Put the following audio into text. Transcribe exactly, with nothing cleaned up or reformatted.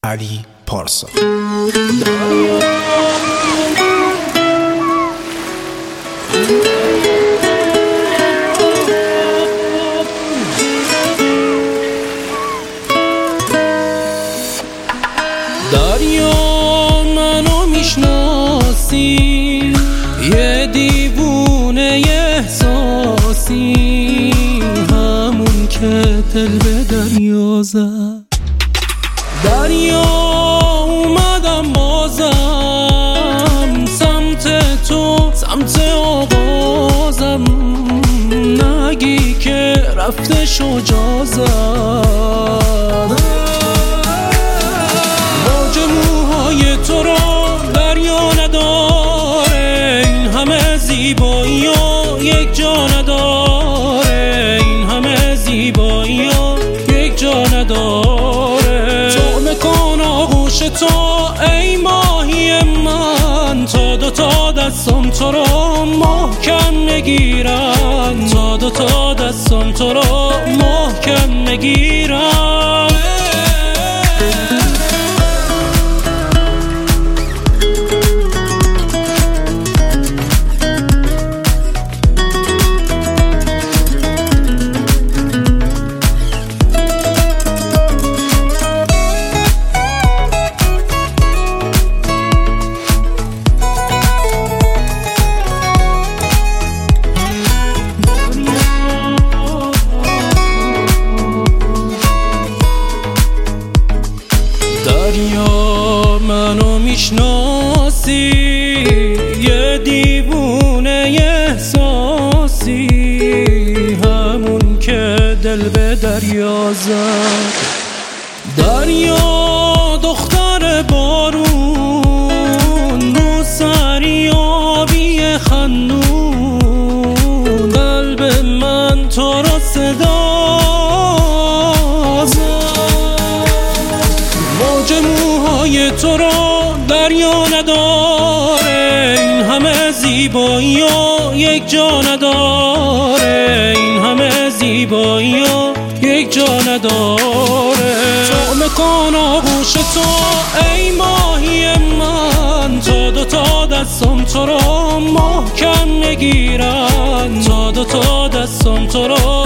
علی پارسا. دریا منو میشناسی، یه دیوونه احساسی، همون که دل به دریا زد. دریا اومدم بازم سمت تو، سمت آغازم، نگی که رفته شجاع زد. موج موهای تو را دریا نداره، این همه زیبایی ها یک جا نداره، این همه زیبایی ها یک جا نداره. تو کن آغوش تو ای ماهی من، تا دو تا دستم تو را محکم نگیرن، تا دو تا دستم تو را محکم نگیرن. دریا منو میشناسی، یه دیوونه احساسی، همون که دل به دریا زد. دریا دختر بارون، رو سری آبی خندون، قلب من تو را صدا تو را دریا نداره، این همه زیبایی ها یک جا نداره، این همه زیبایی ها یک جا نداره. تو کن آغوش تو ای ماهی من، تا دو تا دستم تو را محکم نگیرن، تا دو تا دستم تو را